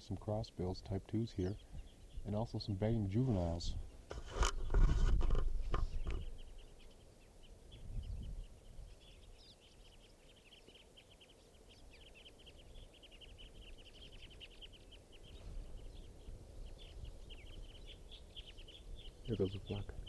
some crossbills, type 2s here, and also some bedding juveniles. Here goes a flock.